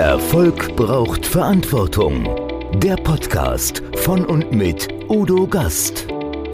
Erfolg braucht Verantwortung. Der Podcast von und mit Udo Gast.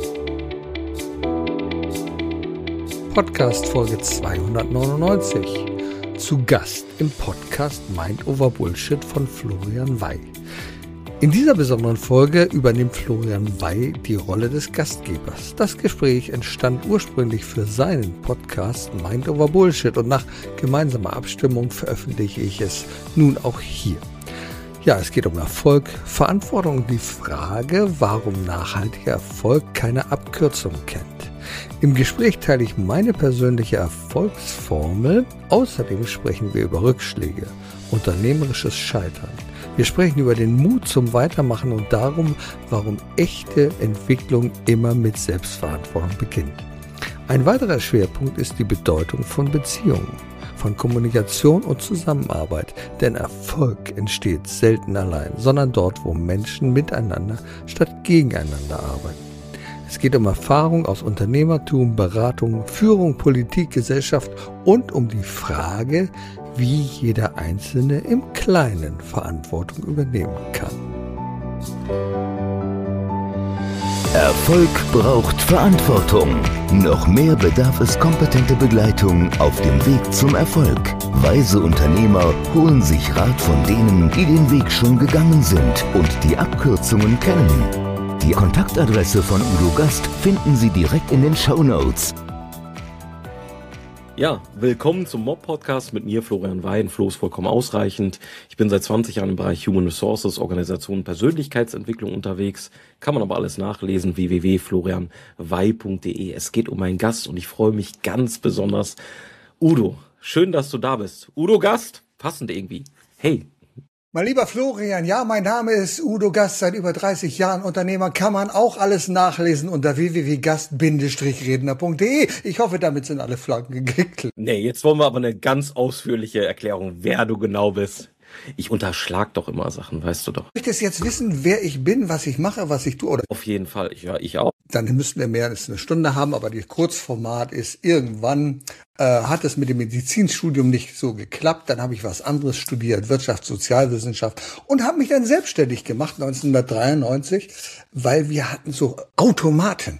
Podcast Folge 299. Zu Gast im Podcast Mind Over Bullshit von Florian Wey. In dieser besonderen Folge übernimmt Florian Wey die Rolle des Gastgebers. Das Gespräch entstand ursprünglich für seinen Podcast Mind Over Bullshit und nach gemeinsamer Abstimmung veröffentliche ich es nun auch hier. Ja, es geht um Erfolg, Verantwortung und die Frage, warum nachhaltiger Erfolg keine Abkürzung kennt. Im Gespräch teile ich meine persönliche Erfolgsformel. Außerdem sprechen wir über Rückschläge, unternehmerisches Scheitern. Wir sprechen über den Mut zum Weitermachen und darum, warum echte Entwicklung immer mit Selbstverantwortung beginnt. Ein weiterer Schwerpunkt ist die Bedeutung von Beziehungen, von Kommunikation und Zusammenarbeit. Denn Erfolg entsteht selten allein, sondern dort, wo Menschen miteinander statt gegeneinander arbeiten. Es geht um Erfahrung aus Unternehmertum, Beratung, Führung, Politik, Gesellschaft und um die Frage, wie jeder Einzelne im Kleinen Verantwortung übernehmen kann. Erfolg braucht Verantwortung. Noch mehr bedarf es kompetente Begleitung auf dem Weg zum Erfolg. Weise Unternehmer holen sich Rat von denen, die den Weg schon gegangen sind und die Abkürzungen kennen. Die Kontaktadresse von Udo Gast finden Sie direkt in den Shownotes. Ja, willkommen zum Mob-Podcast mit mir, Florian Wey. Flo ist vollkommen ausreichend. Ich bin seit 20 Jahren im Bereich Human Resources, Organisation und Persönlichkeitsentwicklung unterwegs. Kann man aber alles nachlesen, www.florianwey.de. Es geht um meinen Gast und ich freue mich ganz besonders. Udo, schön, dass du da bist. Udo Gast, passend irgendwie. Hey. Mein lieber Florian, ja, mein Name ist Udo Gast, seit über 30 Jahren Unternehmer, kann man auch alles nachlesen unter www.gast-redner.de. Ich hoffe, damit sind alle Flaggen gekriegt. Nee, jetzt wollen wir aber eine ganz ausführliche Erklärung, wer du genau bist. Ich unterschlag doch immer Sachen, weißt du doch. Möchtest du jetzt wissen, wer ich bin, was ich mache, was ich tue? Oder? Auf jeden Fall, ich auch. Dann müssten wir mehr als eine Stunde haben, aber das Kurzformat ist, irgendwann hat es mit dem Medizinstudium nicht so geklappt. Dann habe ich was anderes studiert, Wirtschaft, Sozialwissenschaft und habe mich dann selbstständig gemacht 1993, weil wir hatten so Automaten.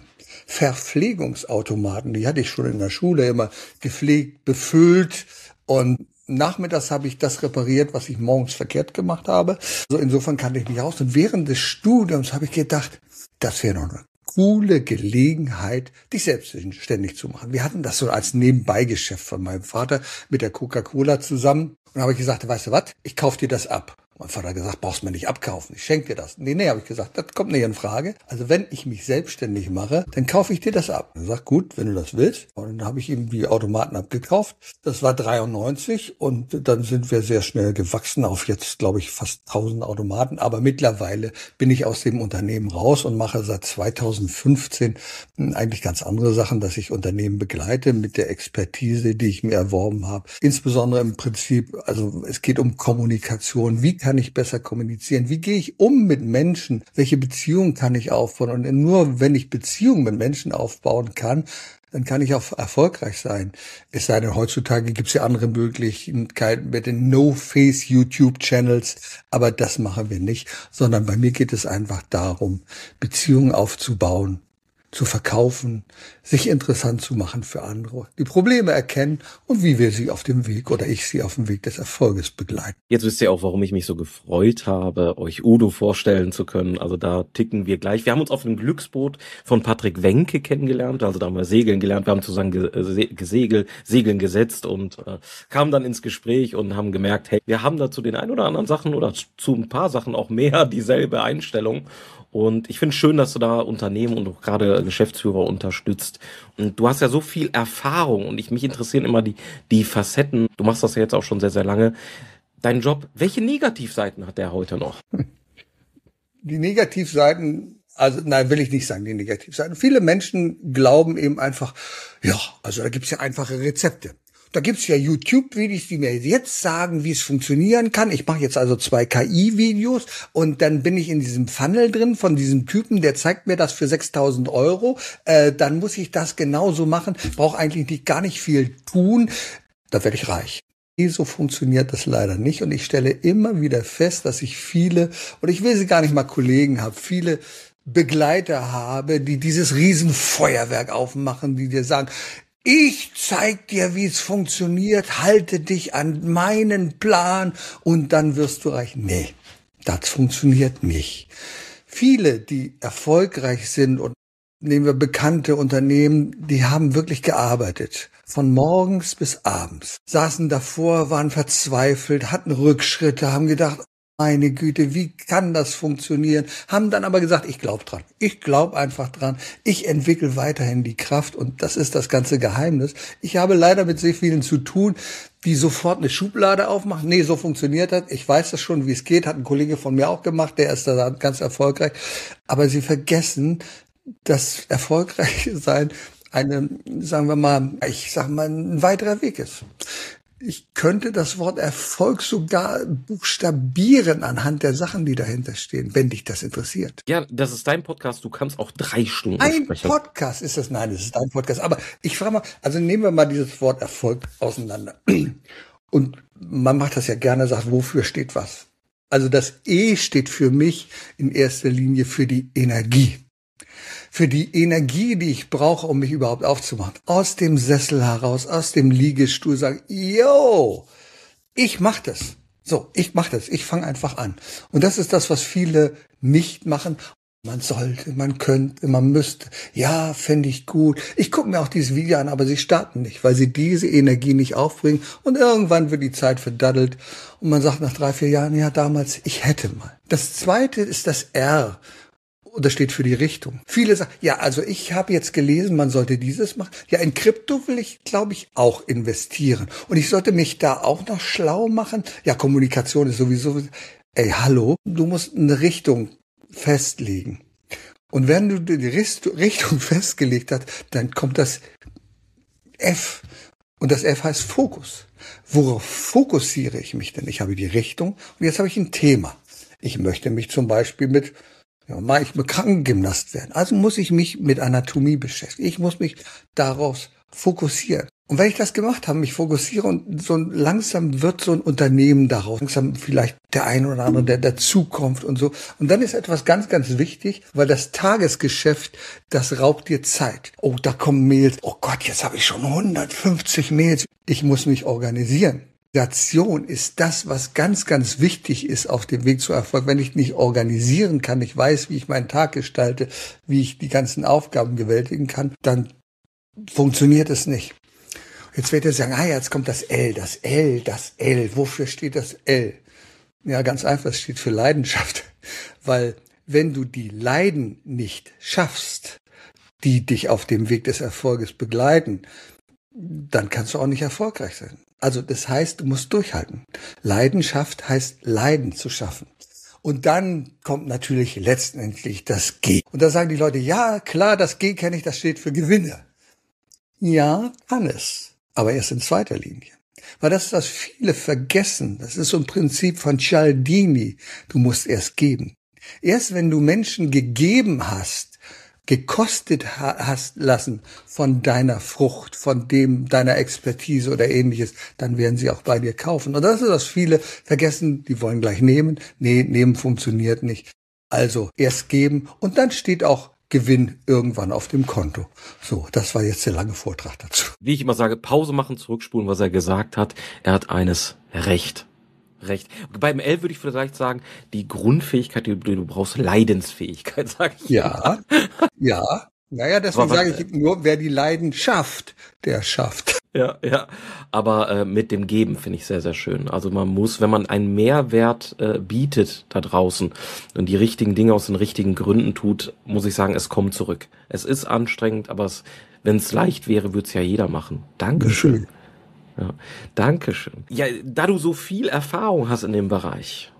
Verpflegungsautomaten, die hatte ich schon in der Schule immer gepflegt, befüllt und nachmittags habe ich das repariert, was ich morgens verkehrt gemacht habe. Also insofern kannte ich mich aus. Und während des Studiums habe ich gedacht, das wäre noch eine coole Gelegenheit, dich selbstständig zu machen. Wir hatten das so als Nebenbeigeschäft von meinem Vater mit der Coca-Cola zusammen. Und dann habe ich gesagt, weißt du was, ich kaufe dir das ab. Mein Vater hat gesagt, brauchst du mir nicht abkaufen, ich schenke dir das. Nee, habe ich gesagt, das kommt nicht in Frage. Also wenn ich mich selbstständig mache, dann kaufe ich dir das ab. Er sagt, gut, wenn du das willst. Und dann habe ich ihm die Automaten abgekauft. Das war 93 und dann sind wir sehr schnell gewachsen auf jetzt, glaube ich, fast 1000 Automaten. Aber mittlerweile bin ich aus dem Unternehmen raus und mache seit 2015 eigentlich ganz andere Sachen, dass ich Unternehmen begleite mit der Expertise, die ich mir erworben habe. Insbesondere im Prinzip, also es geht um Kommunikation. Wie kann ich besser kommunizieren? Wie gehe ich um mit Menschen? Welche Beziehungen kann ich aufbauen? Und nur wenn ich Beziehungen mit Menschen aufbauen kann, dann kann ich auch erfolgreich sein. Es sei denn, heutzutage gibt es ja andere Möglichkeiten mit den No-Face-YouTube-Channels, aber das machen wir nicht, sondern bei mir geht es einfach darum, Beziehungen aufzubauen, zu verkaufen, sich interessant zu machen für andere, die Probleme erkennen und wie wir sie auf dem Weg oder ich sie auf dem Weg des Erfolges begleiten. Jetzt wisst ihr auch, warum ich mich so gefreut habe, euch Udo vorstellen zu können. Also da ticken wir gleich. Wir haben uns auf dem Glücksboot von Patrick Wenke kennengelernt. Also da haben wir segeln gelernt. Wir haben zusammen Segeln gesetzt und kamen dann ins Gespräch und haben gemerkt, hey, wir haben da zu den ein oder anderen Sachen oder zu ein paar Sachen auch mehr dieselbe Einstellung. Und ich finde es schön, dass du da Unternehmen und auch gerade Geschäftsführer unterstützt. Und du hast ja so viel Erfahrung und mich interessieren immer die Facetten. Du machst das ja jetzt auch schon sehr, sehr lange. Dein Job, welche Negativseiten hat der heute noch? Die Negativseiten, also nein, will ich nicht sagen, die Negativseiten. Viele Menschen glauben eben einfach, ja, also da gibt's ja einfache Rezepte. Da gibt's ja YouTube-Videos, die mir jetzt sagen, wie es funktionieren kann. Ich mache jetzt also 2 KI-Videos und dann bin ich in diesem Funnel drin von diesem Typen, der zeigt mir das für 6.000 Euro. Dann muss ich das genauso machen, brauche eigentlich gar nicht viel tun. Da werde ich reich. So funktioniert das leider nicht. Und ich stelle immer wieder fest, dass ich viele, und ich will sie gar nicht mal Kollegen haben, viele Begleiter habe, die dieses Riesenfeuerwerk aufmachen, die dir sagen, ich zeig dir, wie es funktioniert, halte dich an meinen Plan und dann wirst du reich. Nee, das funktioniert nicht. Viele, die erfolgreich sind, und nehmen wir bekannte Unternehmen, die haben wirklich gearbeitet. Von morgens bis abends. Saßen davor, waren verzweifelt, hatten Rückschritte, haben gedacht, meine Güte, wie kann das funktionieren? Haben dann aber gesagt, ich glaube dran. Ich glaube einfach dran. Ich entwickle weiterhin die Kraft und das ist das ganze Geheimnis. Ich habe leider mit sehr vielen zu tun, die sofort eine Schublade aufmachen. Nee, so funktioniert das. Ich weiß das schon, wie es geht. Hat ein Kollege von mir auch gemacht. Der ist da ganz erfolgreich. Aber sie vergessen, dass erfolgreich sein sagen wir mal, ein weiterer Weg ist. Ich könnte das Wort Erfolg sogar buchstabieren anhand der Sachen, die dahinter stehen, wenn dich das interessiert. Ja, das ist dein Podcast. Du kannst auch 3 Stunden ein sprechen. Podcast ist das? Nein, es ist ein Podcast. Aber ich frage mal, also nehmen wir mal dieses Wort Erfolg auseinander. Und man macht das ja gerne, sagt, wofür steht was? Also das E steht für mich in erster Linie für die Energie. Für die Energie, die ich brauche, um mich überhaupt aufzumachen. Aus dem Sessel heraus, aus dem Liegestuhl sagen, yo, ich mach das. So, ich mach das. Ich fange einfach an. Und das ist das, was viele nicht machen. Man sollte, man könnte, man müsste. Ja, fände ich gut. Ich gucke mir auch dieses Video an, aber sie starten nicht, weil sie diese Energie nicht aufbringen. Und irgendwann wird die Zeit verdaddelt. Und man sagt nach 3, 4 Jahren, ja, damals, ich hätte mal. Das zweite ist das R. Und das steht für die Richtung. Viele sagen, ja, also ich habe jetzt gelesen, man sollte dieses machen. Ja, in Krypto will ich, glaube ich, auch investieren. Und ich sollte mich da auch noch schlau machen. Ja, Kommunikation ist sowieso, hallo, du musst eine Richtung festlegen. Und wenn du die Richtung festgelegt hast, dann kommt das F. Und das F heißt Fokus. Worauf fokussiere ich mich denn? Ich habe die Richtung und jetzt habe ich ein Thema. Ich möchte mich zum Beispiel mit Krankengymnast werden. Also muss ich mich mit Anatomie beschäftigen. Ich muss mich daraus fokussieren. Und wenn ich das gemacht habe, mich fokussiere und so langsam wird so ein Unternehmen daraus, langsam vielleicht der ein oder andere, der dazukommt und so. Und dann ist etwas ganz, ganz wichtig, weil das Tagesgeschäft, das raubt dir Zeit. Oh, da kommen Mails. Oh Gott, jetzt habe ich schon 150 Mails. Ich muss mich organisieren. Organisation ist das, was ganz, ganz wichtig ist auf dem Weg zu Erfolg. Wenn ich nicht organisieren kann, ich weiß, wie ich meinen Tag gestalte, wie ich die ganzen Aufgaben bewältigen kann, dann funktioniert es nicht. Jetzt wird er sagen, jetzt kommt das L. Wofür steht das L? Ja, ganz einfach, es steht für Leidenschaft. Weil wenn du die Leiden nicht schaffst, die dich auf dem Weg des Erfolges begleiten, dann kannst du auch nicht erfolgreich sein. Also das heißt, du musst durchhalten. Leidenschaft heißt, Leiden zu schaffen. Und dann kommt natürlich letztendlich das G. Und da sagen die Leute, ja klar, das G kenne ich, das steht für Gewinne. Ja, kann es. Aber erst in zweiter Linie. Weil das ist, was viele vergessen. Das ist so ein Prinzip von Cialdini. Du musst erst geben. Erst wenn du Menschen gegeben hast, gekostet hast lassen von deiner Frucht, von deiner Expertise oder ähnliches, dann werden sie auch bei dir kaufen. Und das ist, was viele vergessen, die wollen gleich nehmen. Nee, nehmen funktioniert nicht. Also erst geben und dann steht auch Gewinn irgendwann auf dem Konto. So, das war jetzt der lange Vortrag dazu. Wie ich immer sage, Pause machen, zurückspulen, was er gesagt hat. Er hat eines recht. Beim L würde ich vielleicht sagen, die Grundfähigkeit, die du brauchst, Leidensfähigkeit, sage ich. Ja. Naja, deswegen sage ich nur, wer die Leiden schafft, der schafft. Ja. Aber mit dem Geben finde ich sehr, sehr schön. Also man muss, wenn man einen Mehrwert bietet da draußen und die richtigen Dinge aus den richtigen Gründen tut, muss ich sagen, es kommt zurück. Es ist anstrengend, aber wenn es leicht wäre, würde es ja jeder machen. Dankeschön. Ja, Dankeschön. Ja, da du so viel Erfahrung hast in dem Bereich,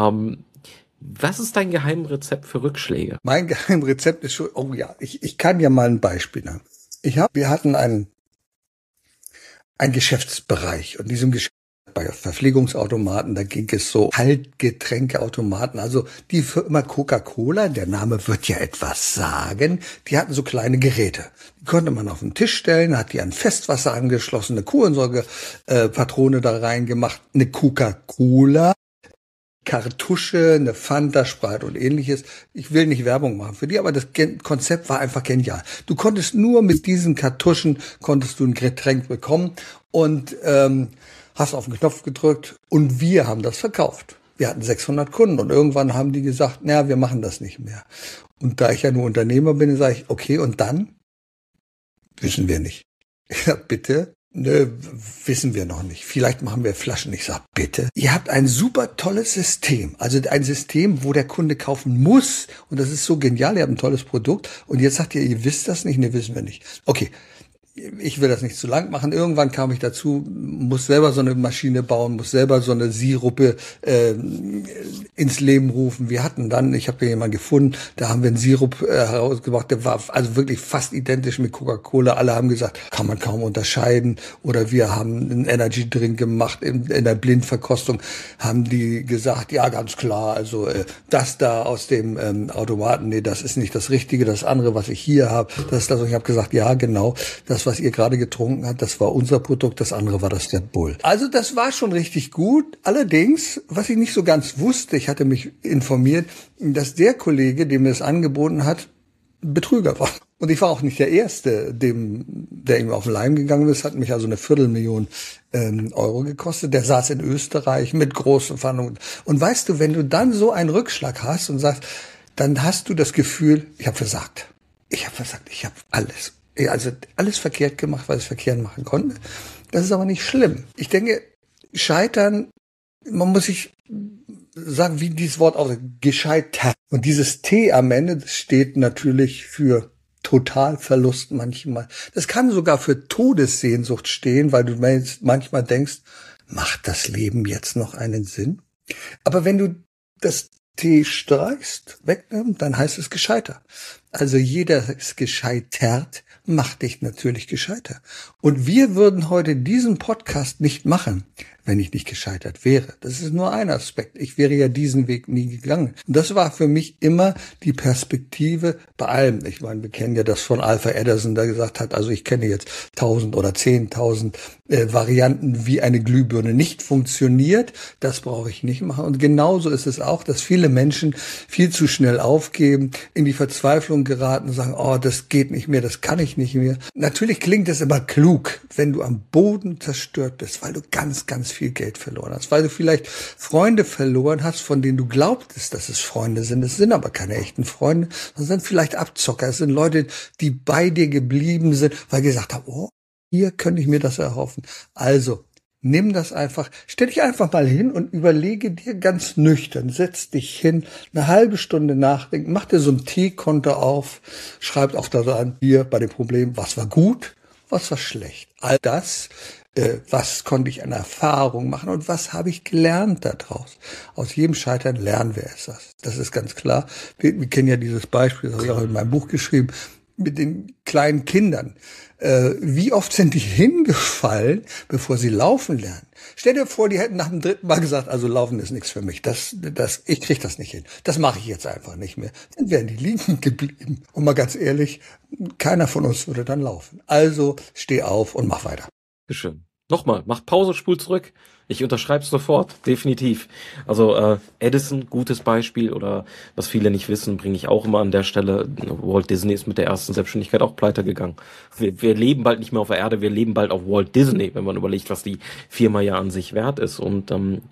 was ist dein Geheimrezept für Rückschläge? Mein Geheimrezept ist schon, ich kann ja mal ein Beispiel nennen. Wir hatten einen Geschäftsbereich und in diesem Geschäft bei Verpflegungsautomaten, da ging es so Kaltgetränkeautomaten, also die Firma Coca-Cola, der Name wird ja etwas sagen, die hatten so kleine Geräte. Die konnte man auf den Tisch stellen, hat die an Festwasser angeschlossen, eine Kohlensäurepatrone da reingemacht, eine Coca-Cola, Kartusche, eine Fanta, Sprite und ähnliches. Ich will nicht Werbung machen für die, aber das Konzept war einfach genial. Du konntest nur mit diesen Kartuschen konntest du ein Getränk bekommen und hast auf den Knopf gedrückt und wir haben das verkauft. Wir hatten 600 Kunden und irgendwann haben die gesagt, naja, wir machen das nicht mehr. Und da ich ja nur Unternehmer bin, sage ich, okay, und dann? Wissen wir nicht. Ja, bitte? Nö, wissen wir noch nicht. Vielleicht machen wir Flaschen. Ich sag, bitte. Ihr habt ein super tolles System. Also ein System, wo der Kunde kaufen muss. Und das ist so genial. Ihr habt ein tolles Produkt. Und jetzt sagt ihr wisst das nicht? Ne, wissen wir nicht. Okay. Ich will das nicht zu lang machen. Irgendwann kam ich dazu, muss selber so eine Maschine bauen, muss selber so eine Sirupe ins Leben rufen. Wir hatten dann, ich habe hier jemanden gefunden, da haben wir einen Sirup herausgebracht, der war also wirklich fast identisch mit Coca-Cola. Alle haben gesagt, kann man kaum unterscheiden. Oder wir haben einen Energy Drink gemacht in der Blindverkostung, haben die gesagt, ja ganz klar, also das da aus dem Automaten, nee, das ist nicht das Richtige, das andere, was ich hier habe, das ist das. Und ich habe gesagt, ja genau, das, was ihr gerade getrunken habt, das war unser Produkt, das andere war das Red Bull. Also das war schon richtig gut. Allerdings, was ich nicht so ganz wusste, ich hatte mich informiert, dass der Kollege, dem mir es angeboten hat, Betrüger war. Und ich war auch nicht der Erste, der ihm auf den Leim gegangen ist, hat mich also eine 250.000 Euro gekostet. Der saß in Österreich mit großen Verhandlungen. Und weißt du, wenn du dann so einen Rückschlag hast und sagst, dann hast du das Gefühl, ich habe versagt. Ich habe alles verkehrt gemacht, was ich verkehrt machen konnte. Das ist aber nicht schlimm. Ich denke, Scheitern, man muss sich sagen, wie dieses Wort aussieht, gescheitert. Und dieses T am Ende, das steht natürlich für Totalverlust manchmal. Das kann sogar für Todessehnsucht stehen, weil du manchmal denkst, macht das Leben jetzt noch einen Sinn? Aber wenn du das T streichst, wegnimmst, dann heißt es gescheitert. Also jeder ist gescheitert, macht dich natürlich gescheitert. Und wir würden heute diesen Podcast nicht machen, wenn ich nicht gescheitert wäre. Das ist nur ein Aspekt. Ich wäre ja diesen Weg nie gegangen. Und das war für mich immer die Perspektive bei allem. Ich meine, wir kennen ja das von Alpha Edison, der gesagt hat, also ich kenne jetzt 1000 oder 10.000 Varianten, wie eine Glühbirne nicht funktioniert. Das brauche ich nicht machen. Und genauso ist es auch, dass viele Menschen viel zu schnell aufgeben, in die Verzweiflung geraten und sagen, oh, das geht nicht mehr, das kann ich nicht mehr. Natürlich klingt es immer klug, wenn du am Boden zerstört bist, weil du ganz, ganz viel Geld verloren hast, weil du vielleicht Freunde verloren hast, von denen du glaubtest, dass es Freunde sind. Es sind aber keine echten Freunde, das sind vielleicht Abzocker, es sind Leute, die bei dir geblieben sind, weil sie gesagt haben, oh, hier könnte ich mir das erhoffen. Also, nimm das einfach, stell dich einfach mal hin und überlege dir ganz nüchtern, setz dich hin, eine halbe Stunde nachdenken, mach dir so ein T-Konto auf, schreib auch da an, hier bei dem Problem, was war gut, was war schlecht. All das, was konnte ich an Erfahrung machen und was habe ich gelernt daraus. Aus jedem Scheitern lernen wir etwas. Das ist ganz klar. Wir kennen ja dieses Beispiel, das habe ich auch in meinem Buch geschrieben, mit den kleinen Kindern. Wie oft sind die hingefallen, bevor sie laufen lernen? Stell dir vor, die hätten nach dem 3. Mal gesagt, also laufen ist nichts für mich. Ich krieg das nicht hin. Das mache ich jetzt einfach nicht mehr. Dann wären die liegen geblieben. Und mal ganz ehrlich, keiner von uns würde dann laufen. Also steh auf und mach weiter. Schön. Nochmal, mach Pause, spul zurück. Ich unterschreibe es sofort, definitiv. Also Edison, gutes Beispiel, oder was viele nicht wissen, bringe ich auch immer an der Stelle. Walt Disney ist mit der ersten Selbstständigkeit auch pleite gegangen. Wir leben bald nicht mehr auf der Erde, wir leben bald auf Walt Disney, wenn man überlegt, was die Firma ja an sich wert ist. Und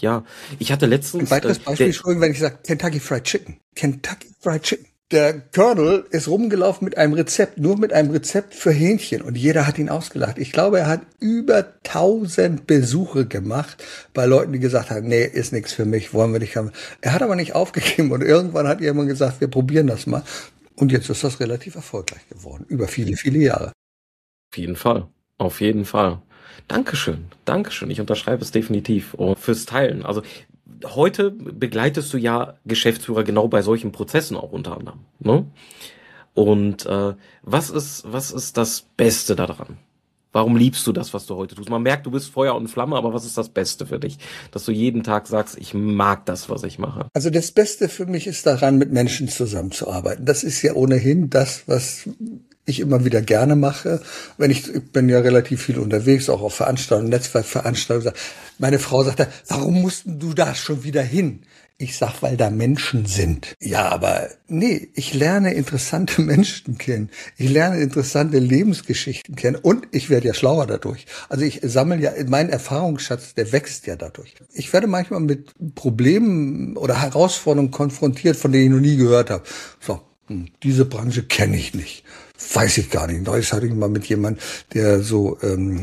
ich hatte letztens... Ein weiteres Beispiel, Entschuldigung, wenn ich sage Kentucky Fried Chicken. Kentucky Fried Chicken. Der Colonel ist rumgelaufen mit einem Rezept, nur mit einem Rezept für Hähnchen. Und jeder hat ihn ausgelacht. Ich glaube, er hat über 1000 Besuche gemacht bei Leuten, die gesagt haben, nee, ist nichts für mich, wollen wir nicht haben. Er hat aber nicht aufgegeben. Und irgendwann hat jemand gesagt, wir probieren das mal. Und jetzt ist das relativ erfolgreich geworden. Über viele, viele Jahre. Auf jeden Fall. Auf jeden Fall. Dankeschön. Dankeschön. Ich unterschreibe es definitiv. Und fürs Teilen. Also, heute begleitest du ja Geschäftsführer genau bei solchen Prozessen auch unter anderem, ne? Und was ist das Beste daran? Warum liebst du das, was du heute tust? Man merkt, du bist Feuer und Flamme, aber was ist das Beste für dich? Dass du jeden Tag sagst, ich mag das, was ich mache. Also das Beste für mich ist daran, mit Menschen zusammenzuarbeiten. Das ist ja ohnehin das, was ich immer wieder gerne mache. Ich bin ja relativ viel unterwegs, auch auf Veranstaltungen, Netzwerkveranstaltungen. Meine Frau sagt, warum mussten du da schon wieder hin? Ich sag, weil da Menschen sind. Ja, aber nee, ich lerne interessante Menschen kennen. Ich lerne interessante Lebensgeschichten kennen und ich werde ja schlauer dadurch. Also ich sammle ja, mein Erfahrungsschatz, der wächst ja dadurch. Ich werde manchmal mit Problemen oder Herausforderungen konfrontiert, von denen ich noch nie gehört habe. So, diese Branche kenne ich nicht. Weiß ich gar nicht. Neulich hatte ich mal mit jemandem, der so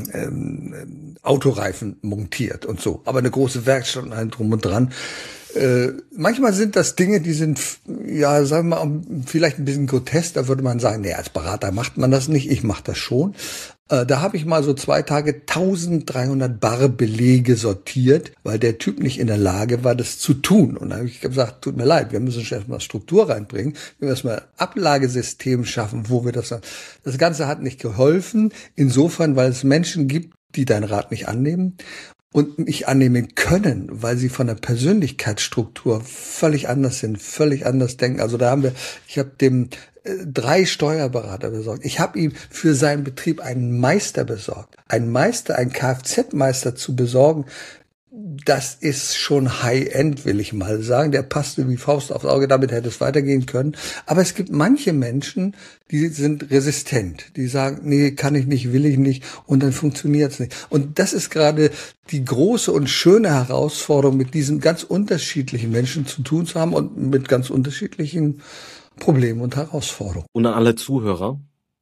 Autoreifen montiert und so. Aber eine große Werkstatt und allem drum und dran. Manchmal sind das Dinge, die sind, ja, sagen wir mal, vielleicht ein bisschen grotesk. Da würde man sagen, nee, als Berater macht man das nicht. Ich mache das schon. Da habe ich mal so 2 Tage 1300 Barbelege sortiert, weil der Typ nicht in der Lage war, das zu tun. Und da habe ich gesagt, tut mir leid, wir müssen schon erstmal Struktur reinbringen. Wir müssen erstmal Ablagesystem schaffen, wo wir das Ganze hat nicht geholfen. Insofern, weil es Menschen gibt, die deinen Rat nicht annehmen und nicht annehmen können, weil sie von der Persönlichkeitsstruktur völlig anders sind, völlig anders denken. Also ich habe dem 3 Steuerberater besorgt. Ich habe ihm für seinen Betrieb einen Meister besorgt. Einen Kfz-Meister zu besorgen, das ist schon High-End, will ich mal sagen. Der passte wie Faust aufs Auge, damit hätte es weitergehen können. Aber es gibt manche Menschen, die sind resistent. Die sagen, nee, kann ich nicht, will ich nicht und dann funktioniert es nicht. Und das ist gerade die große und schöne Herausforderung, mit diesen ganz unterschiedlichen Menschen zu tun zu haben und mit ganz unterschiedlichen Problemen und Herausforderungen. Und an alle Zuhörer,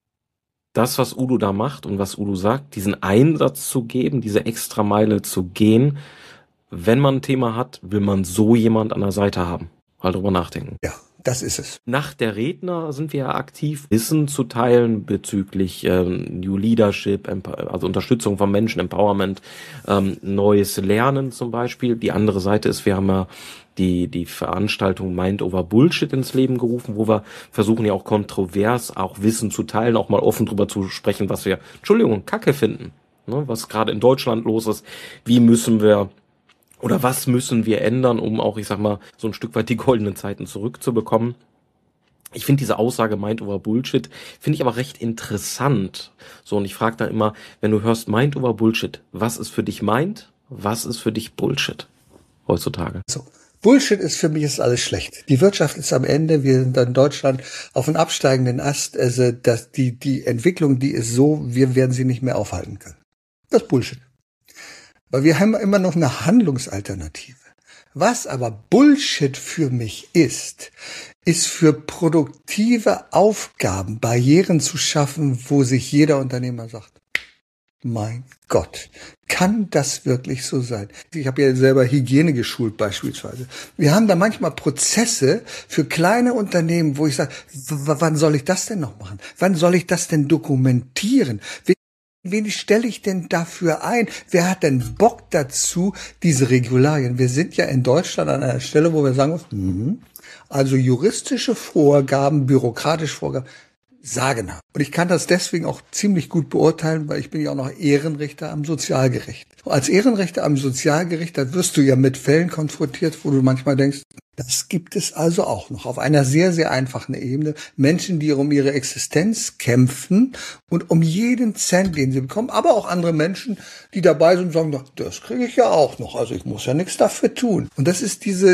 das, was Udo da macht und was Udo sagt, diesen Einsatz zu geben, diese Extrameile zu gehen, wenn man ein Thema hat, will man so jemand an der Seite haben. Mal drüber nachdenken. Ja, das ist es. Nach der Redner sind wir ja aktiv, Wissen zu teilen bezüglich New Leadership, also Unterstützung von Menschen, Empowerment, neues Lernen zum Beispiel. Die andere Seite ist, wir haben ja die Veranstaltung Mind over Bullshit ins Leben gerufen, wo wir versuchen ja auch kontrovers auch Wissen zu teilen, auch mal offen drüber zu sprechen, was wir, Kacke finden, ne, was gerade in Deutschland los ist. Wie müssen wir oder was müssen wir ändern, um auch, ich sag mal, so ein Stück weit die goldenen Zeiten zurückzubekommen? Ich finde diese Aussage Mind over Bullshit, finde ich aber recht interessant. So, und ich frage da immer, wenn du hörst Mind over Bullshit, was ist für dich Mind, was ist für dich Bullshit heutzutage? So. Bullshit ist für mich ist alles schlecht. Die Wirtschaft ist am Ende, wir sind in Deutschland auf einem absteigenden Ast, also die Entwicklung, die ist so, wir werden sie nicht mehr aufhalten können. Das ist Bullshit. Weil wir haben immer noch eine Handlungsalternative. Was aber Bullshit für mich ist für produktive Aufgaben Barrieren zu schaffen, wo sich jeder Unternehmer sagt, mein Gott, kann das wirklich so sein? Ich habe ja selber Hygiene geschult beispielsweise. Wir haben da manchmal Prozesse für kleine Unternehmen, wo ich sage, wann soll ich das denn noch machen? Wann soll ich das denn dokumentieren? Wen stelle ich denn dafür ein? Wer hat denn Bock dazu, diese Regularien? Wir sind ja in Deutschland an einer Stelle, wo wir sagen, also juristische Vorgaben, bürokratische Vorgaben, sagenhaft. Und ich kann das deswegen auch ziemlich gut beurteilen, weil ich bin ja auch noch Ehrenrichter am Sozialgericht. Als Ehrenrichter am Sozialgericht, da wirst du ja mit Fällen konfrontiert, wo du manchmal denkst, das gibt es also auch noch auf einer sehr, sehr einfachen Ebene. Menschen, die um ihre Existenz kämpfen und um jeden Cent, den sie bekommen, aber auch andere Menschen, die dabei sind und sagen, das kriege ich ja auch noch, also ich muss ja nichts dafür tun. Und das ist diese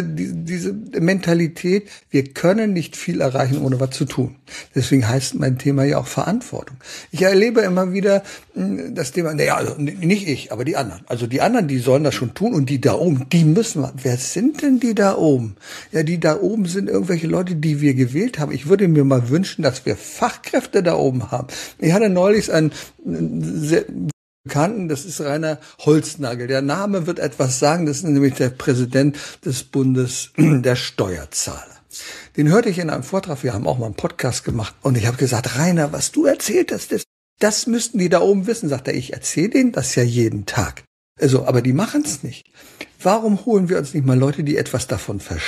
Mentalität, wir können nicht viel erreichen, ohne was zu tun. Deswegen heißt mein Thema ja auch Verantwortung. Ich erlebe immer wieder das Thema, also nicht ich, aber die anderen. Also die anderen, die sollen das schon tun und die da oben, die müssen, wer sind denn die da oben? Ja, die da oben sind irgendwelche Leute, die wir gewählt haben. Ich würde mir mal wünschen, dass wir Fachkräfte da oben haben. Ich hatte neulich einen sehr Bekannten, das ist Rainer Holznagel. Der Name wird etwas sagen, das ist nämlich der Präsident des Bundes der Steuerzahler. Den hörte ich in einem Vortrag, wir haben auch mal einen Podcast gemacht und ich habe gesagt, Rainer, was du erzählt hast, das müssten die da oben wissen. Sagt er, ich erzähle denen das ja jeden Tag. Also, aber die machen es nicht. Warum holen wir uns nicht mal Leute, die etwas davon verstehen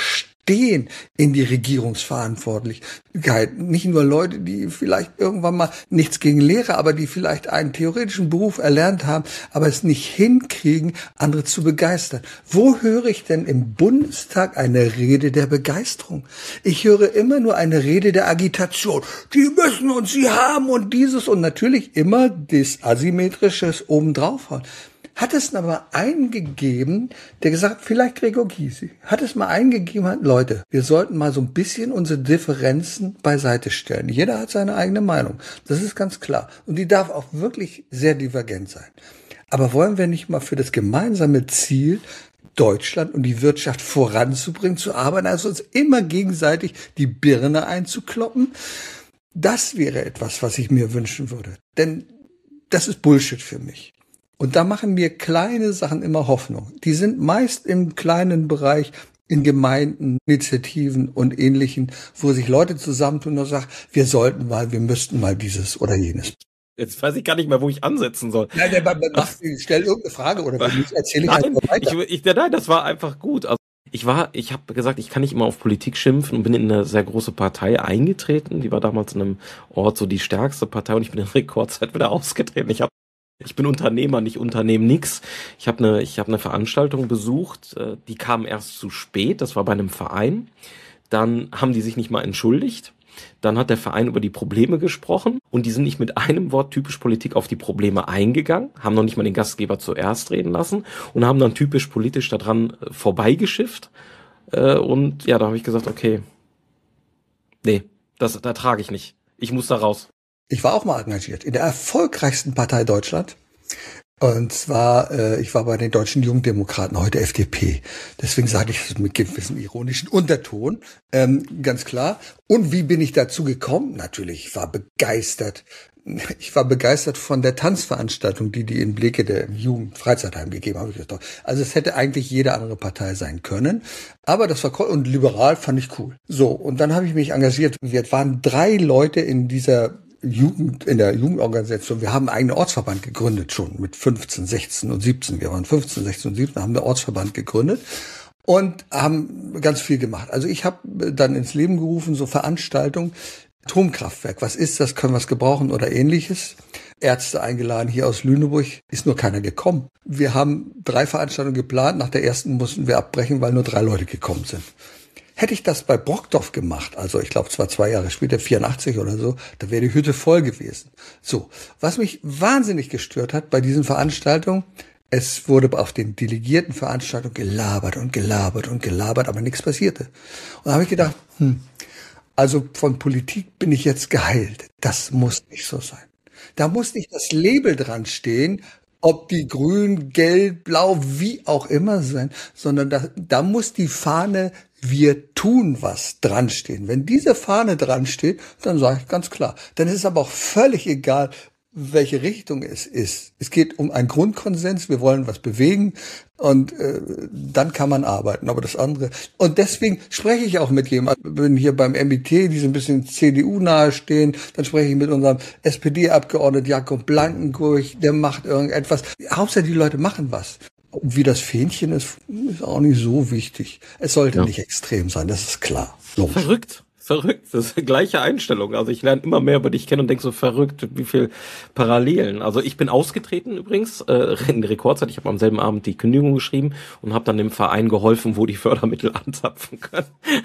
stehen in die Regierungsverantwortlichkeit. Nicht nur Leute, die vielleicht irgendwann mal nichts gegen Lehrer, aber die vielleicht einen theoretischen Beruf erlernt haben, aber es nicht hinkriegen, andere zu begeistern. Wo höre ich denn im Bundestag eine Rede der Begeisterung? Ich höre immer nur eine Rede der Agitation. Die müssen uns sie haben und dieses und natürlich immer das Asymmetrisches obendrauf hauen. Hat es aber einen gegeben, der gesagt, vielleicht Gregor Gysi, hat es mal einen gegeben, hat, Leute, wir sollten mal so ein bisschen unsere Differenzen beiseite stellen. Jeder hat seine eigene Meinung. Das ist ganz klar. Und die darf auch wirklich sehr divergent sein. Aber wollen wir nicht mal für das gemeinsame Ziel, Deutschland und die Wirtschaft voranzubringen, zu arbeiten, also uns immer gegenseitig die Birne einzukloppen? Das wäre etwas, was ich mir wünschen würde. Denn das ist Bullshit für mich. Und da machen mir kleine Sachen immer Hoffnung. Die sind meist im kleinen Bereich, in Gemeinden, Initiativen und Ähnlichen, wo sich Leute zusammentun und sagen, wir müssten mal dieses oder jenes. Jetzt weiß ich gar nicht mehr, wo ich ansetzen soll. Nein, stell irgendeine Frage oder wenn nicht, erzähle ich einfach weiter. Nein, das war einfach gut. Also ich habe gesagt, ich kann nicht immer auf Politik schimpfen und bin in eine sehr große Partei eingetreten. Die war damals in einem Ort so die stärkste Partei und ich bin in Rekordzeit wieder ausgetreten. Ich bin Unternehmer, nicht Unternehmen nix. Ich habe eine Veranstaltung besucht, die kam erst zu spät, das war bei einem Verein. Dann haben die sich nicht mal entschuldigt. Dann hat der Verein über die Probleme gesprochen und die sind nicht mit einem Wort typisch Politik auf die Probleme eingegangen, haben noch nicht mal den Gastgeber zuerst reden lassen und haben dann typisch politisch daran vorbeigeschifft. Und ja, da habe ich gesagt, okay, nee, da trage ich nicht. Ich muss da raus. Ich war auch mal engagiert in der erfolgreichsten Partei Deutschland. Und zwar, ich war bei den Deutschen Jugenddemokraten, heute FDP. Deswegen sage ich es mit gewissem ironischen Unterton, ganz klar. Und wie bin ich dazu gekommen? Natürlich, ich war begeistert. Ich war begeistert von der Tanzveranstaltung, die in Bleke der Jugendfreizeitheim gegeben haben. Also es hätte eigentlich jede andere Partei sein können. Aber das war cool und liberal fand ich cool. So, und dann habe ich mich engagiert. Wir waren 3 Leute in der Jugendorganisation. Wir haben einen eigenen Ortsverband gegründet schon mit 15, 16 und 17. Wir waren 15, 16 und 17, haben einen Ortsverband gegründet und haben ganz viel gemacht. Also ich habe dann ins Leben gerufen, so Veranstaltungen, Atomkraftwerk, was ist das, können wir es gebrauchen oder ähnliches. Ärzte eingeladen hier aus Lüneburg, ist nur keiner gekommen. Wir haben 3 Veranstaltungen geplant, nach der ersten mussten wir abbrechen, weil nur 3 Leute gekommen sind. Hätte ich das bei Brockdorf gemacht, also ich glaube, es war 2 Jahre später, 84 oder so, da wäre die Hütte voll gewesen. So, was mich wahnsinnig gestört hat bei diesen Veranstaltungen, es wurde auf den delegierten Veranstaltungen gelabert und gelabert und gelabert, aber nichts passierte. Und da habe ich gedacht, also von Politik bin ich jetzt geheilt. Das muss nicht so sein. Da muss nicht das Label dran stehen, ob die grün, gelb, blau, wie auch immer sein, sondern da muss die Fahne wir tun was dran stehen. Wenn diese Fahne dran steht, dann sage ich ganz klar. Dann ist es aber auch völlig egal, welche Richtung es ist. Es geht um einen Grundkonsens, wir wollen was bewegen und dann kann man arbeiten. Aber das andere, und deswegen spreche ich auch mit jemandem, bin hier beim MIT, die so ein bisschen CDU nahestehen, dann spreche ich mit unserem SPD-Abgeordneten Jakob Blankenburg, der macht irgendetwas. Hauptsache die Leute machen was. Wie das Fähnchen ist auch nicht so wichtig. Es sollte nicht extrem sein, das ist klar. Verrückt. Das ist die gleiche Einstellung. Also ich lerne immer mehr über dich kennen und denke so verrückt, wie viel Parallelen. Also ich bin ausgetreten übrigens, in Rekordzeit. Ich habe am selben Abend die Kündigung geschrieben und habe dann dem Verein geholfen, wo die Fördermittel anzapfen können.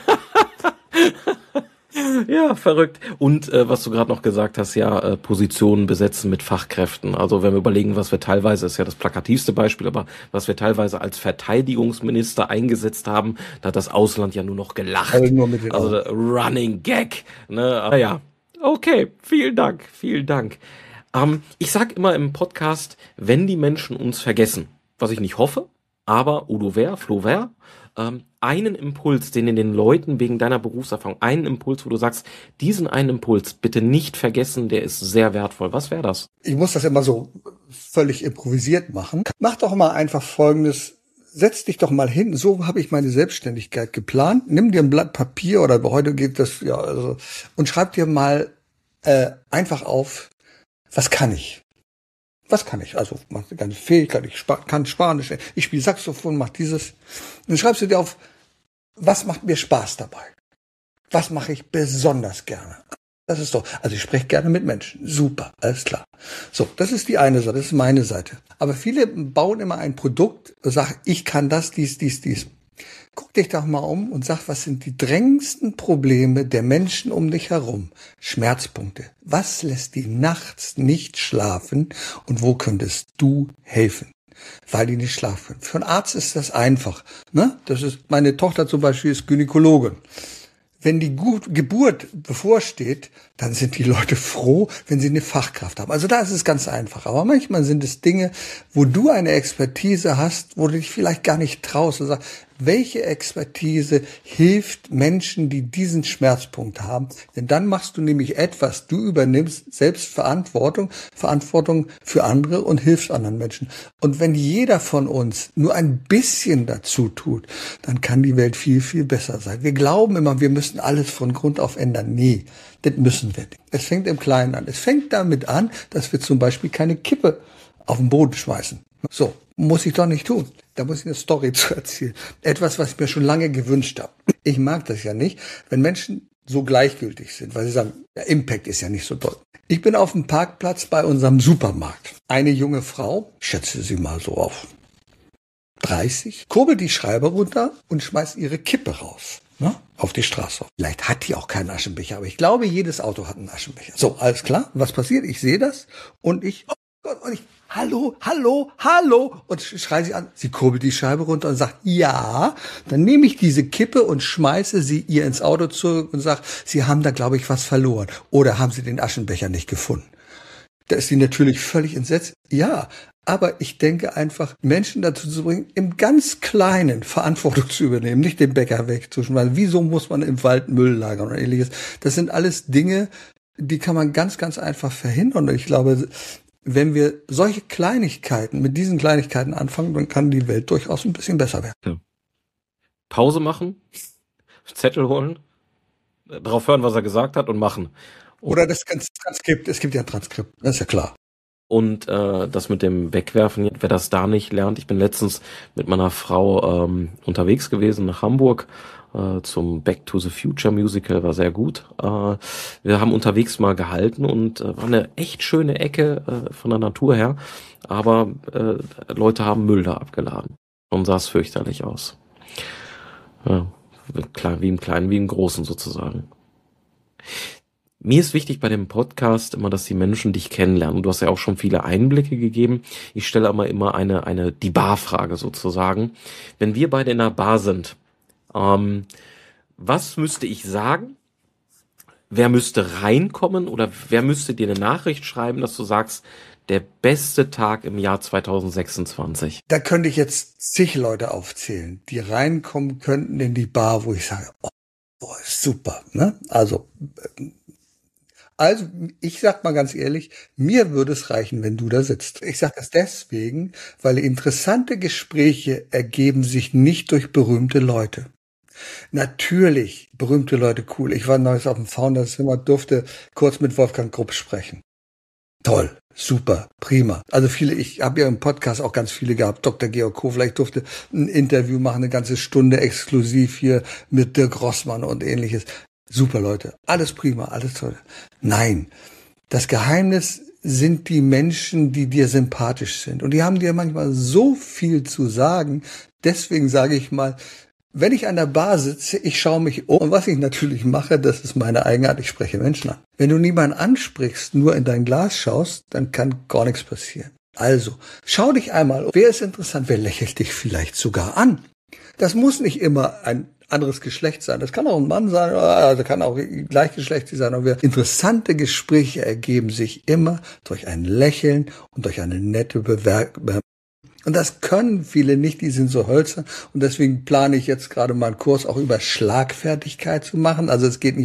Ja, verrückt. Und was du gerade noch gesagt hast, ja, Positionen besetzen mit Fachkräften. Also wenn wir überlegen, was wir teilweise, ist ja das plakativste Beispiel, aber was wir teilweise als Verteidigungsminister eingesetzt haben, da hat das Ausland ja nur noch gelacht. Also Running Gag. Ne? Aber ja, okay, vielen Dank. Ich sag immer im Podcast, wenn die Menschen uns vergessen, was ich nicht hoffe, aber Flo Wer, einen Impuls, den in den Leuten wegen deiner Berufserfahrung, einen Impuls, wo du sagst, diesen einen Impuls bitte nicht vergessen, der ist sehr wertvoll. Was wäre das? Ich muss das immer so völlig improvisiert machen. Mach doch mal einfach Folgendes. Setz dich doch mal hin. So habe ich meine Selbstständigkeit geplant. Nimm dir ein Blatt Papier oder heute geht das und schreib dir mal einfach auf, was kann ich? Was kann ich? Also, mach eine ganze Fähigkeit, ich kann Spanisch, ich spiele Saxophon, mach dieses. Dann schreibst du dir auf, was macht mir Spaß dabei? Was mache ich besonders gerne? Das ist doch, also ich spreche gerne mit Menschen. Super, alles klar. So, das ist die eine Seite, das ist meine Seite. Aber viele bauen immer ein Produkt und sagen, ich kann das, dies. Guck dich doch mal um und sag, was sind die drängendsten Probleme der Menschen um dich herum? Schmerzpunkte. Was lässt die nachts nicht schlafen und wo könntest du helfen? Weil die nicht schlafen können. Für einen Arzt ist das einfach. Ne? Das ist, meine Tochter zum Beispiel ist Gynäkologin. Wenn die Geburt bevorsteht, dann sind die Leute froh, wenn sie eine Fachkraft haben. Also da ist es ganz einfach. Aber manchmal sind es Dinge, wo du eine Expertise hast, wo du dich vielleicht gar nicht traust und sagst, welche Expertise hilft Menschen, die diesen Schmerzpunkt haben? Denn dann machst du nämlich etwas. Du übernimmst selbst Verantwortung für andere und hilfst anderen Menschen. Und wenn jeder von uns nur ein bisschen dazu tut, dann kann die Welt viel, viel besser sein. Wir glauben immer, wir müssen alles von Grund auf ändern. Nee, das müssen wir nicht. Es fängt im Kleinen an. Es fängt damit an, dass wir zum Beispiel keine Kippe auf den Boden schmeißen. So, muss ich doch nicht tun. Da muss ich eine Story zu erzählen. Etwas, was ich mir schon lange gewünscht habe. Ich mag das ja nicht, wenn Menschen so gleichgültig sind, weil sie sagen, der Impact ist ja nicht so toll. Ich bin auf dem Parkplatz bei unserem Supermarkt. Eine junge Frau, ich schätze sie mal so auf 30, kurbelt die Scheibe runter und schmeißt ihre Kippe raus. Ne, auf die Straße. Vielleicht hat die auch keinen Aschenbecher, aber ich glaube, jedes Auto hat einen Aschenbecher. So, alles klar. Was passiert? Ich sehe das und oh Gott, und ich, hallo, und schreie sie an. Sie kurbelt die Scheibe runter und sagt, ja. Dann nehme ich diese Kippe und schmeiße sie ihr ins Auto zurück und sage, Sie haben da, glaube ich, was verloren. Oder haben Sie den Aschenbecher nicht gefunden? Da ist sie natürlich völlig entsetzt. Ja, aber ich denke einfach, Menschen dazu zu bringen, im ganz Kleinen Verantwortung zu übernehmen, nicht den Bäcker wegzuschmeißen. Wieso muss man im Wald Müll lagern oder ähnliches? Das sind alles Dinge, die kann man ganz, ganz einfach verhindern. Und ich glaube, wenn wir solche Kleinigkeiten, mit diesen Kleinigkeiten anfangen, dann kann die Welt durchaus ein bisschen besser werden. Ja. Pause machen, Zettel holen, drauf hören, was er gesagt hat und machen. Oder das Transkript, es gibt ja ein Transkript, das ist ja klar. Und das mit dem Wegwerfen, wer das da nicht lernt, ich bin letztens mit meiner Frau unterwegs gewesen nach Hamburg zum Back to the Future Musical, war sehr gut. Wir haben unterwegs mal gehalten und war eine echt schöne Ecke von der Natur her, aber Leute haben Müll da abgeladen und sah es fürchterlich aus. Ja, wie im Kleinen, wie im Großen sozusagen. Mir ist wichtig bei dem Podcast immer, dass die Menschen dich kennenlernen. Du hast ja auch schon viele Einblicke gegeben. Ich stelle aber immer die Barfrage sozusagen. Wenn wir beide in einer Bar sind, was müsste ich sagen? Wer müsste reinkommen oder wer müsste dir eine Nachricht schreiben, dass du sagst, der beste Tag im Jahr 2026? Da könnte ich jetzt zig Leute aufzählen, die reinkommen könnten in die Bar, wo ich sage, oh, super, ne? Also, ich sag mal ganz ehrlich, mir würde es reichen, wenn du da sitzt. Ich sage das deswegen, weil interessante Gespräche ergeben sich nicht durch berühmte Leute. Natürlich, berühmte Leute, cool. Ich war neulich auf dem Founderzimmer, durfte kurz mit Wolfgang Grupp sprechen. Toll, super, prima. Also ich habe ja im Podcast auch ganz viele gehabt. Dr. Georg Kofler, ich durfte ein Interview machen, eine ganze Stunde exklusiv hier mit Dirk Rossmann und ähnliches. Super Leute, alles prima, alles toll. Nein, das Geheimnis sind die Menschen, die dir sympathisch sind. Und die haben dir manchmal so viel zu sagen. Deswegen sage ich mal, wenn ich an der Bar sitze, ich schaue mich um. Und was ich natürlich mache, das ist meine Eigenart, ich spreche Menschen an. Wenn du niemanden ansprichst, nur in dein Glas schaust, dann kann gar nichts passieren. Also, schau dich einmal um. Wer ist interessant? Wer lächelt dich vielleicht sogar an? Das muss nicht immer ein anderes Geschlecht sein. Das kann auch ein Mann sein, also kann auch gleichgeschlechtlich sein. Aber interessante Gespräche ergeben sich immer durch ein Lächeln und durch eine nette Bemerkung. Und das können viele nicht, die sind so hölzern. Und deswegen plane ich jetzt gerade mal einen Kurs auch über Schlagfertigkeit zu machen. Also es geht nicht um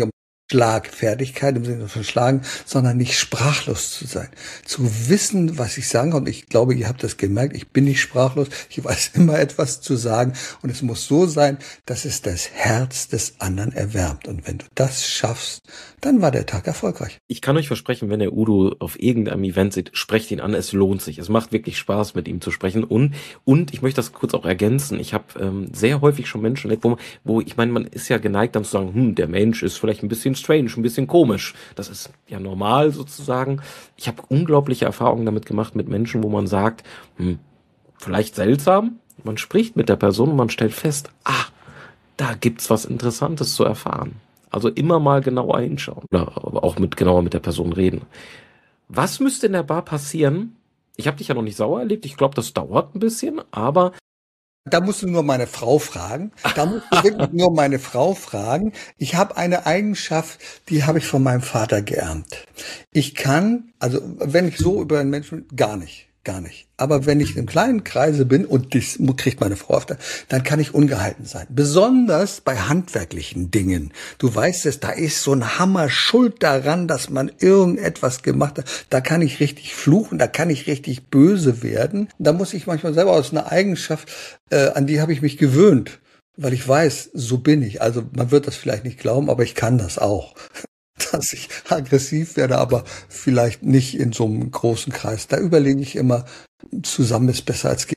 Schlagfertigkeit im Sinne von Schlagen, sondern nicht sprachlos zu sein. Zu wissen, was ich sagen kann. Und ich glaube, ihr habt das gemerkt, ich bin nicht sprachlos. Ich weiß immer etwas zu sagen. Und es muss so sein, dass es das Herz des anderen erwärmt. Und wenn du das schaffst, dann war der Tag erfolgreich. Ich kann euch versprechen, wenn ihr Udo auf irgendeinem Event seht, sprecht ihn an, es lohnt sich. Es macht wirklich Spaß, mit ihm zu sprechen. Und ich möchte das kurz auch ergänzen, ich habe sehr häufig schon Menschen erlebt, wo ich meine, man ist ja geneigt dann zu sagen, der Mensch ist vielleicht ein bisschen strange, ein bisschen komisch. Das ist ja normal sozusagen. Ich habe unglaubliche Erfahrungen damit gemacht mit Menschen, wo man sagt, vielleicht seltsam. Man spricht mit der Person und man stellt fest, da gibt's was Interessantes zu erfahren. Also immer mal genauer hinschauen. Oder auch genauer mit der Person reden. Was müsste in der Bar passieren? Ich habe dich ja noch nicht sauer erlebt. Ich glaube, das dauert ein bisschen, aber... Da musst du nur meine Frau fragen. Da musst du wirklich nur meine Frau fragen. Ich habe eine Eigenschaft, die habe ich von meinem Vater geerbt. Ich kann, also wenn ich so über einen Menschen, gar nicht. Aber wenn ich im kleinen Kreise bin, und das kriegt meine Frau öfter, dann kann ich ungehalten sein. Besonders bei handwerklichen Dingen. Du weißt es, da ist so ein Hammer schuld daran, dass man irgendetwas gemacht hat. Da kann ich richtig fluchen, da kann ich richtig böse werden. Da muss ich manchmal selber aus einer Eigenschaft, an die habe ich mich gewöhnt, weil ich weiß, so bin ich. Also man wird das vielleicht nicht glauben, aber ich kann das auch. Dass ich aggressiv werde, aber vielleicht nicht in so einem großen Kreis. Da überlege ich immer, zusammen ist besser als gegen.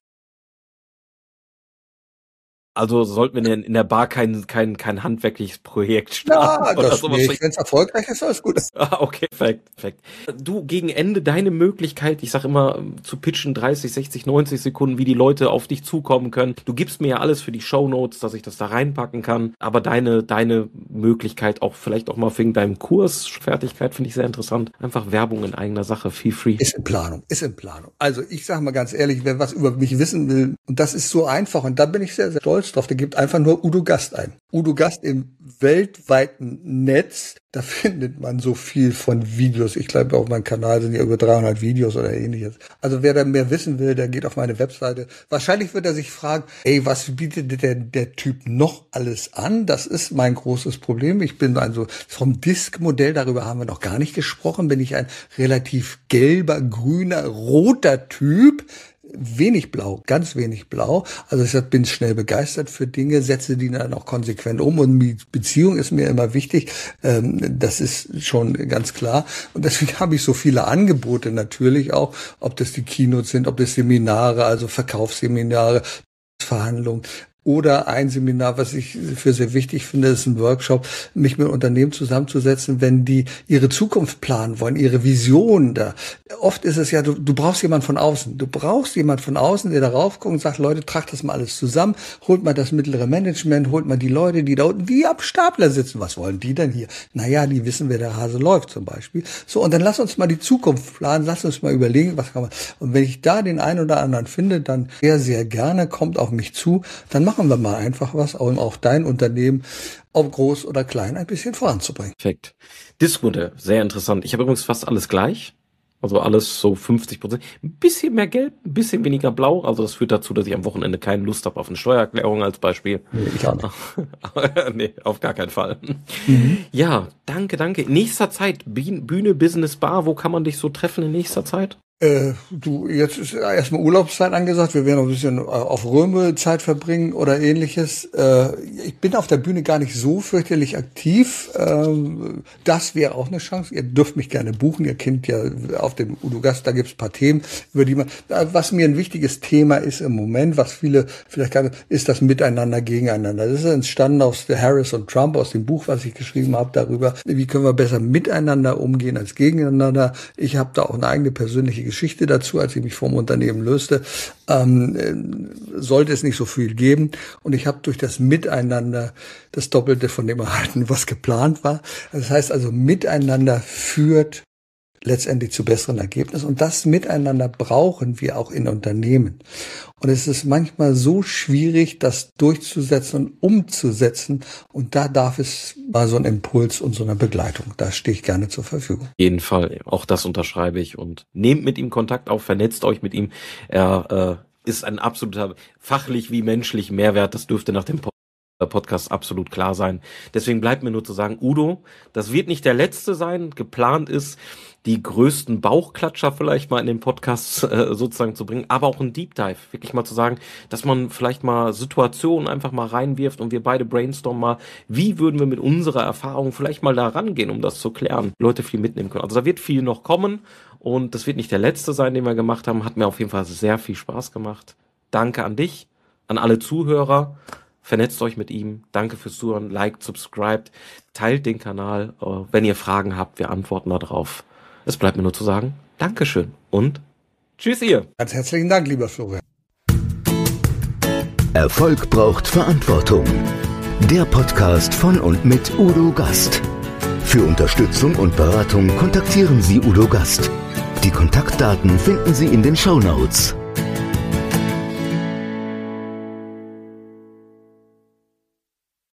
Also sollten wir in der Bar kein handwerkliches Projekt starten? Ja, das nicht. Wenn es erfolgreich ist, alles gut. Okay, perfekt. Du, gegen Ende deine Möglichkeit, ich sag immer, zu pitchen 30, 60, 90 Sekunden, wie die Leute auf dich zukommen können. Du gibst mir ja alles für die Shownotes, dass ich das da reinpacken kann. Aber deine Möglichkeit, auch vielleicht auch mal wegen deinem Kurs Fertigkeit, finde ich sehr interessant. Einfach Werbung in eigener Sache, feel free. Ist in Planung. Also ich sage mal ganz ehrlich, wer was über mich wissen will, und das ist so einfach, und da bin ich sehr, sehr stolz drauf, der gibt einfach nur Udo Gast ein. Udo Gast im weltweiten Netz, da findet man so viel von Videos. Ich glaube, auf meinem Kanal sind ja über 300 Videos oder ähnliches. Also wer da mehr wissen will, der geht auf meine Webseite. Wahrscheinlich wird er sich fragen, was bietet der Typ noch alles an? Das ist mein großes Problem. Ich bin also vom Disk-Modell, darüber haben wir noch gar nicht gesprochen, bin ich ein relativ gelber, grüner, roter Typ. Wenig blau, ganz wenig blau. Also ich bin schnell begeistert für Dinge, setze die dann auch konsequent um, und Beziehung ist mir immer wichtig. Das ist schon ganz klar. Und deswegen habe ich so viele Angebote natürlich auch, ob das die Keynotes sind, ob das Seminare, also Verkaufsseminare, Verhandlungen. Oder ein Seminar, was ich für sehr wichtig finde, ist ein Workshop, mich mit Unternehmen zusammenzusetzen, wenn die ihre Zukunft planen wollen, ihre Vision da. Oft ist es ja, du brauchst jemanden von außen. Du brauchst jemanden von außen, der darauf guckt und sagt, Leute, tragt das mal alles zusammen, holt mal das mittlere Management, holt mal die Leute, die da unten wie am Stapler sitzen. Was wollen die denn hier? Naja, die wissen, wer der Hase läuft zum Beispiel. So, und dann lass uns mal die Zukunft planen, lass uns mal überlegen, was kann man. Und wenn ich da den einen oder anderen finde, dann sehr, sehr gerne, kommt auf mich zu, dann machen wir mal einfach was, um auch dein Unternehmen, ob groß oder klein, ein bisschen voranzubringen. Perfekt. Diskmodell, sehr interessant. Ich habe übrigens fast alles gleich. Also alles so 50%. Ein bisschen mehr gelb, ein bisschen weniger blau. Also das führt dazu, dass ich am Wochenende keine Lust habe auf eine Steuererklärung als Beispiel. Nee, ich auch nicht. Nee, auf gar keinen Fall. Ja, danke. In nächster Zeit, Bühne, Business, Bar, wo kann man dich so treffen in nächster Zeit? Jetzt ist erstmal Urlaubszeit angesagt. Wir werden noch ein bisschen auf Röme Zeit verbringen oder ähnliches. Ich bin auf der Bühne gar nicht so fürchterlich aktiv. Das wäre auch eine Chance. Ihr dürft mich gerne buchen. Ihr kennt ja auf dem Udo Gast, da gibt's ein paar Themen, über die was mir ein wichtiges Thema ist im Moment, was viele vielleicht gar nicht, ist das Miteinander, Gegeneinander. Das ist entstanden aus der Harris und Trump, aus dem Buch, was ich geschrieben habe darüber, wie können wir besser miteinander umgehen als gegeneinander. Ich habe da auch eine eigene persönliche Geschichte dazu, als ich mich vom Unternehmen löste, sollte es nicht so viel geben. Und ich habe durch das Miteinander das Doppelte von dem erhalten, was geplant war. Das heißt also, Miteinander führt letztendlich zu besseren Ergebnissen. Und das Miteinander brauchen wir auch in Unternehmen. Und es ist manchmal so schwierig, das durchzusetzen und umzusetzen. Und da darf es mal so einen Impuls und so eine Begleitung. Da stehe ich gerne zur Verfügung. Auf jeden Fall. Auch das unterschreibe ich. Und nehmt mit ihm Kontakt auf, vernetzt euch mit ihm. Er ist ein absoluter fachlich wie menschlich Mehrwert. Das dürfte nach dem Podcast absolut klar sein. Deswegen bleibt mir nur zu sagen, Udo, das wird nicht der letzte sein. Geplant ist, die größten Bauchklatscher vielleicht mal in den Podcast sozusagen zu bringen, aber auch ein Deep Dive, wirklich mal zu sagen, dass man vielleicht mal Situationen einfach mal reinwirft und wir beide brainstormen mal, wie würden wir mit unserer Erfahrung vielleicht mal da rangehen, um das zu klären, Leute viel mitnehmen können. Also da wird viel noch kommen und das wird nicht der letzte sein, den wir gemacht haben. Hat mir auf jeden Fall sehr viel Spaß gemacht. Danke an dich, an alle Zuhörer. Vernetzt euch mit ihm. Danke fürs Zuhören. Liked, subscribed, teilt den Kanal. Wenn ihr Fragen habt, wir antworten da drauf. Es bleibt mir nur zu sagen, Dankeschön und tschüss ihr. Ganz herzlichen Dank, lieber Florian. Erfolg braucht Verantwortung. Der Podcast von und mit Udo Gast. Für Unterstützung und Beratung kontaktieren Sie Udo Gast. Die Kontaktdaten finden Sie in den Shownotes.